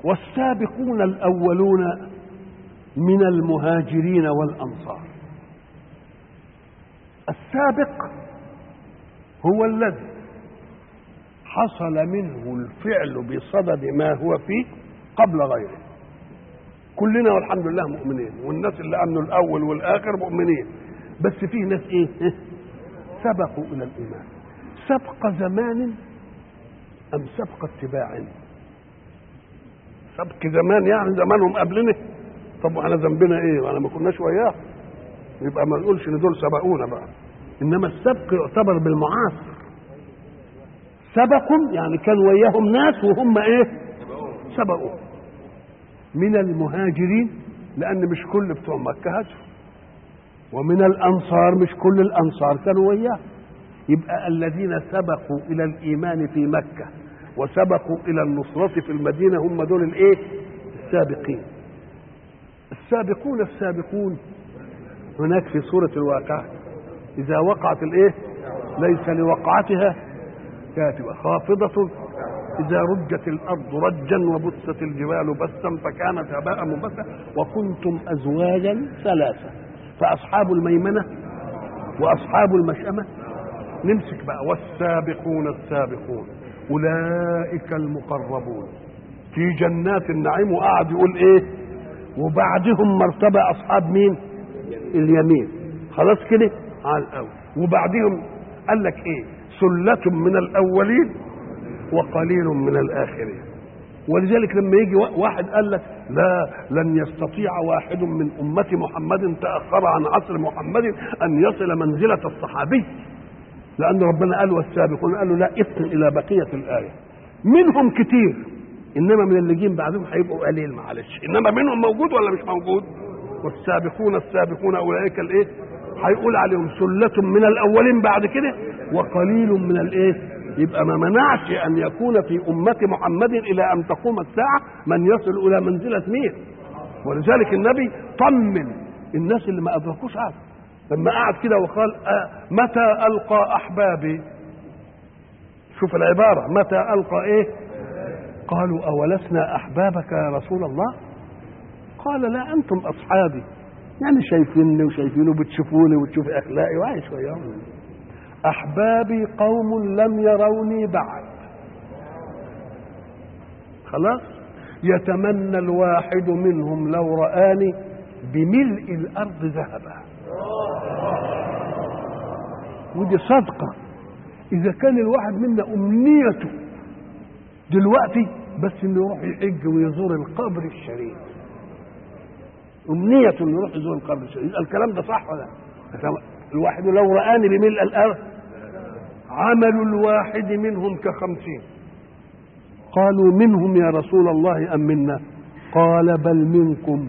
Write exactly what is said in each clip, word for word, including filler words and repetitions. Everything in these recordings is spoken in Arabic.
والسابقون الأولون من المهاجرين والأنصار. السابق هو الذي حصل منه الفعل بصدد ما هو فيه قبل غيره. كلنا والحمد لله مؤمنين، والناس اللي امنوا الاول والاخر مؤمنين، بس فيه ناس ايه سبقوا الى الايمان. سبق زمان ام سبق اتباع؟ سبق زمان يعني زمانهم قبلنا. طب واحنا ذنبنا ايه وانا ما كناش وياه؟ يبقى ما نقولش ان دول سبقونا بقى. انما السبق يعتبر بالمعاصر. سبقوا يعني كان وياهم ناس وهم ايه سبقوا. من المهاجرين لان مش كل بتوع مكه هاجروا، ومن الانصار مش كل الانصار كانوا وياه. يبقى الذين سبقوا الى الايمان في مكه وسبقوا الى النصرة في المدينة هم دول الايه السابقين. السابقون السابقون هناك في سورة الواقعة اذا وقعت الايه ليس لوقعتها كاتبة خافضة اذا رجت الارض رجا وبست الجبال بسا فكانت هباء منبثا وكنتم ازواجا ثلاثة فاصحاب الميمنة واصحاب المشأمة. نمسك بقى والسابقون السابقون أولئك المقربون في جنات النعيم. وقعد يقول إيه وبعدهم مرتبة أصحاب مين اليمين. خلاص كده على الأول. وبعدهم قال لك إيه سلة من الأولين وقليل من الآخرين. ولذلك لما يجي واحد قال لك لا لن يستطيع واحد من أمة محمد تأخر عن عصر محمد أن يصل منزلة الصحابي، لأن ربنا قال والسابقون قالوا لا اثن إلى بقية الآية. منهم كتير إنما من اللي جين بعدهم هيبقوا قليل معلش، إنما منهم موجود ولا مش موجود؟ والسابقون السابقون أولئك الإيه هيقول عليهم سلة من الأولين بعد كده وقليل من الإيه. يبقى ما منعش أن يكون في أمة محمد إلى أن تقوم الساعة من يصل إلى منزلة مين. ولذلك النبي طمن الناس اللي ما أدركوش عاد لما قعد كده وقال أه متى ألقى أحبابي. شوف العبارة متى ألقى إيه. قالوا أولسنا أحبابك يا رسول الله؟ قال لا أنتم أصحابي، يعني شايفيني وشايفينه بتشوفوني وتشوف أخلاقي وعايش وياهم. أحبابي قوم لم يروني بعد. خلاص يتمنى الواحد منهم لو رآني بملء الأرض ذهبا. ودي صدقة. إذا كان الواحد منا أمنيته دلوقتي بس إنه يروح يحج ويزور القبر الشريف، أمنيته إنه يروح يزور القبر الشريف، الكلام ده صح ولا؟ الواحد لو رآني بملء الأرض. عمل الواحد منهم كخمسين. قالوا منهم يا رسول الله أم منا؟ قال بل منكم،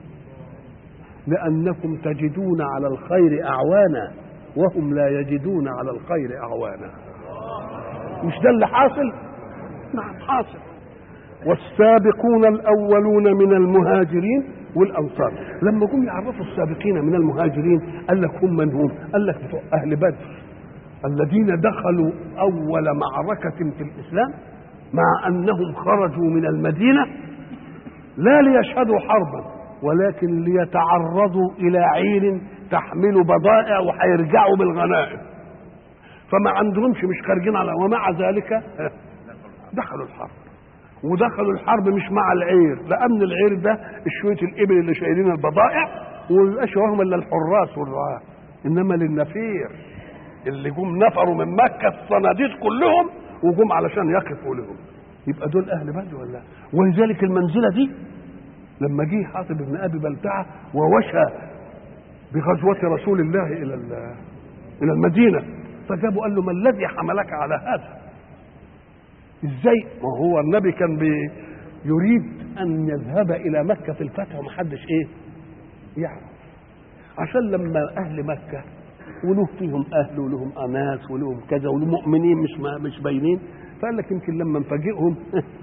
لأنكم تجدون على الخير أعوانا وهم لا يجدون على الخير أعوانا. مش ده اللي حاصل؟ نعم حاصل. والسابقون الأولون من المهاجرين والأنصار. لما جم يعرفوا السابقين من المهاجرين قال لك هم من هم؟ قال لك بتوع أهل بدر الذين دخلوا أول معركة في الإسلام مع أنهم خرجوا من المدينة لا ليشهدوا حربا ولكن ليتعرضوا إلى عير تحمل بضائع وهيرجعوا بالغنائم، فما عندهمش مش خارجين على. ومع ذلك دخلوا الحرب. ودخلوا الحرب مش مع العير، لأن العير ده شوية الإبل اللي شايلين البضائع وميبقاش وراهم إلا الحراس والرعاة، إنما للنفير اللي جم نفروا من مكة الصناديد كلهم وجم علشان يقفوا لهم. يبقى دول أهل بدر ولا؟ ولذلك المنزلة دي لما جه حاطب بن أبي بلتعة ووشى بغزوة رسول الله إلى إلى المدينة فجابوا قال له ما الذي حملك على هذا؟ ازاي؟ ما هو النبي كان بي يريد أن يذهب إلى مكة في الفتح ومحدش إيه يعني، عشان لما أهل مكة وله فيهم أهل ولهم أناس ولهم كذا ولهم مؤمنين مش مش باينين، فقال لك يمكن لما نفاجئهم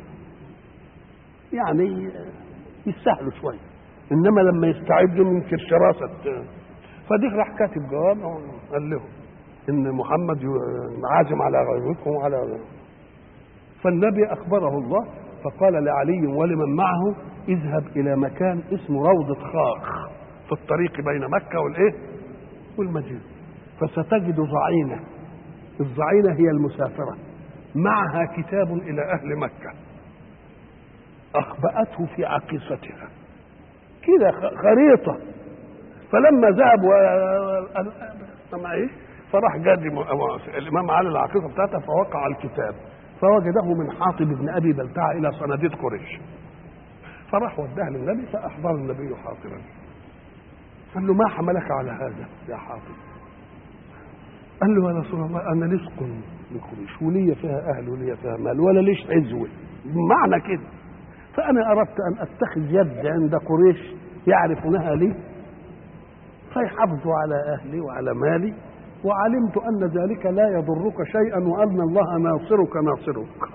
يعني يستاهلوا شويه، انما لما يستعدوا يمكن شراسه. فديك راح كاتب جواب قال لهم ان محمد عازم على غزوكم وعلى. فالنبي اخبره الله فقال لعلي ولمن معه اذهب إلى مكان اسمه روضة خاخ في الطريق بين مكة والإيه والمدينة، فستجد ضعينة. الضعينة هي المسافرة معها كتاب إلى أهل مكة أخبأته في عقيصتها كده خريطة. فلما ذهب معي فراح جاد الإمام علي العقيصة بتاعته فوقع الكتاب فوجده من حاطب بن أبي بلتعة إلى صناديد قريش، فراح وداه للنبي فأحضر النبي حاطبا قال له ما حملك على هذا يا حاطب؟ قال له يا رسول الله أنا لصق من قريش ولي فيها أهل ولي فيها مال ولا ليش عزوة معنى كده، فأنا أردت أن أتخذ يد عند قريش يعرفونها لي فيحافظوا على أهلي وعلى مالي، وعلمت أن ذلك لا يضرك شيئا وأن الله ناصرك ناصرك،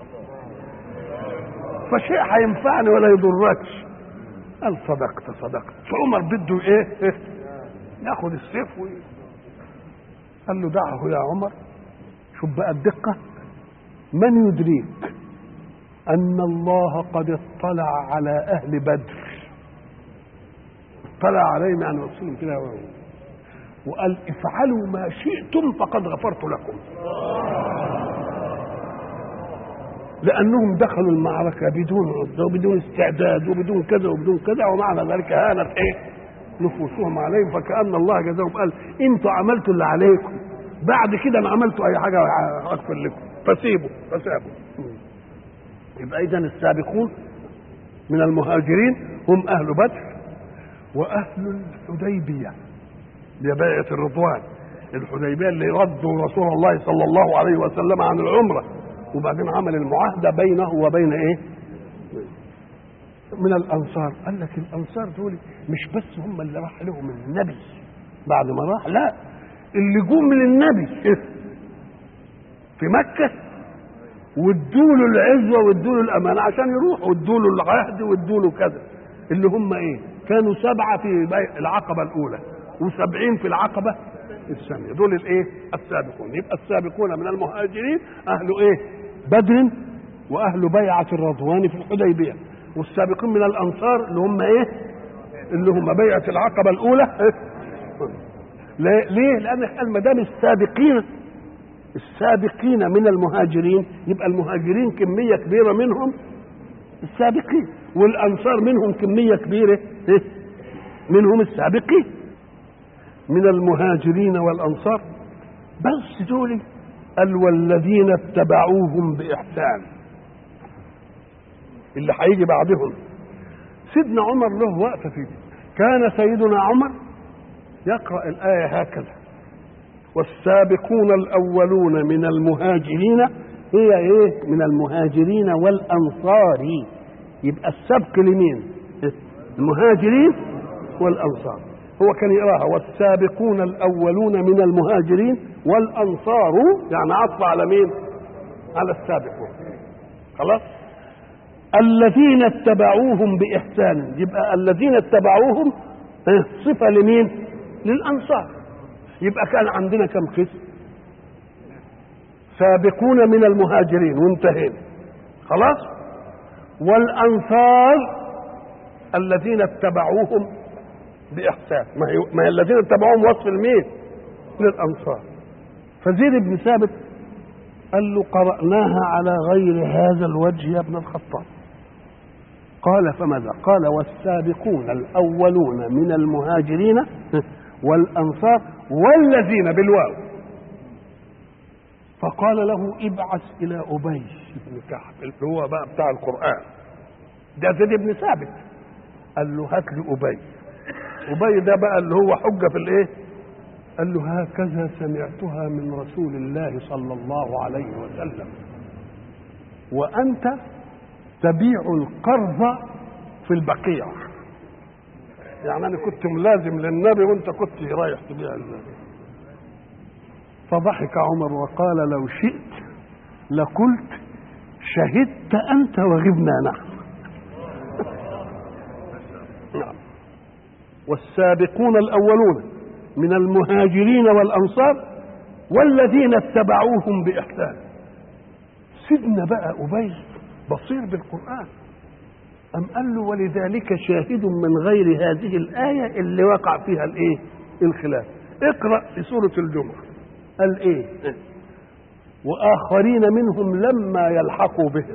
فشيء هينفعني ولا يضركش. قال صدقت صدقت. فعمر بده ايه, إيه؟ ياخد السيف و... قال له دعه يا عمر. شوف بقى الدقة، من يدريك أن الله قد اطلع على أهل بدر، اطلع عليهم يعني وصلهم كده وقال افعلوا ما شئتم فقد غفرت لكم، لأنهم دخلوا المعركة بدون عدة وبدون استعداد وبدون كذا وبدون كذا، ومعنى ذلك هانت ايه نفوسهم عليهم، فكأن الله جزاهم قال انتوا عملتوا اللي عليكم، بعد كده ما عملتوا اي حاجة اغفر لكم فسيبوا فسابوا. يبقى اذا السابقون من المهاجرين هم اهل بدر واهل الحديبية ببيعة الرضوان. الحديبية اللي ردوا رسول الله صلى الله عليه وسلم عن العمرة وبعدين عمل المعاهدة بينه وبين ايه من الانصار. قال لك الانصار دول مش بس هم اللي راح لهم النبي بعد ما راح، لا اللي جم من النبي في مكة وادوا له العزوة وادوا له الامانة عشان يروح وادوا له العهد وادوا له كذا، اللي هم ايه كانوا سبعة في العقبة الاولى وسبعين في العقبة الثانية، دول الايه السابقون. يبقى السابقون من المهاجرين اهل ايه بدر واهل بيعة الرضوان في الحديبية، والسابقين من الانصار اللي هم ايه اللي هم بيعة العقبة الاولى. ليه؟ لان قال ما دام السابقين السابقين من المهاجرين يبقى المهاجرين كمية كبيرة منهم السابقين، والانصار منهم كمية كبيرة منهم السابقين من المهاجرين والانصار. بس دول قال والذين اتبعوهم باحسان اللي هيجي بعدهم. سيدنا عمر له وقفه فيه، كان سيدنا عمر يقرأ الآية هكذا والسابقون الأولون من المهاجرين هي ايه من المهاجرين والأنصار. يبقى السبق لمين المهاجرين والأنصار، هو كان يقراها والسابقون الأولون من المهاجرين والأنصار، يعني عطف على مين على السابقون. خلاص الذين اتبعوهم بإحسان، يبقى الذين اتبعوهم صفة لمين للأنصار. يبقى كان عندنا كم قسم؟ سابقون من المهاجرين وانتهينا خلاص، والأنصار الذين اتبعوهم بإحسان. ما هي ما هي الذين اتبعوهم وصف المين للأنصار. فزيد بن ثابت قال له قرأناها على غير هذا الوجه يا ابن الخطاب. قال فماذا؟ قال والسابقون الأولون من المهاجرين والأنصار والذين بالواو. فقال له ابعث إلى أبي بن كعب اللي هو بقى بتاع القرآن ده زيد بن ثابت، قال له هات لي أبي. أبي ده بقى اللي هو حجة في الايه؟ قال له هكذا سمعتها من رسول الله صلى الله عليه وسلم وأنت تبيع القرض في البقيع. يعني أنا كنت ملازم للنبي وأنت كنت رايح تبيع النبي. فضحك عمر وقال لو شئت لقلت شهدت أنت وغبنا نحن. نعم. والسابقون الأولون من المهاجرين والأنصار والذين اتبعوهم بإحسان. سيدنا بقى أبي بصير بالقرآن أم قال له ولذلك شاهد من غير هذه الآية اللي وقع فيها الإيه؟ الخلاف. اقرأ في سورة الجمعة قال إيه؟ وآخرين منهم لما يلحقوا بهم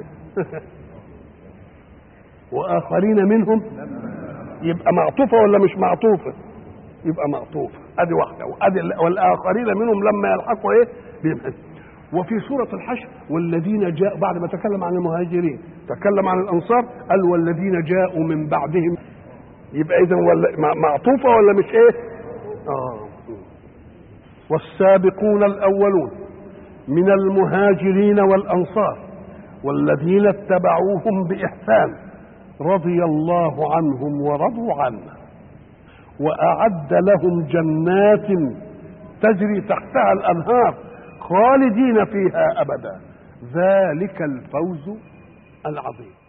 وآخرين منهم يبقى معطوفة ولا مش معطوفة؟ يبقى معطوفة. أدي واحدة وأدي والآخرين منهم لما يلحقوا إيه؟ بهم. وفي سورة الحشر والذين جاءوا بعد ما تكلم عن المهاجرين تكلم عن الأنصار قال والذين جاءوا من بعدهم. يبقى إذن معطوفة ولا مش إيه؟ آه. والسابقون الأولون من المهاجرين والأنصار والذين اتبعوهم بإحسان رضي الله عنهم ورضوا عنه وأعد لهم جنات تجري تحتها الأنهار خالدين فيها أبدا ذلك الفوز العظيم.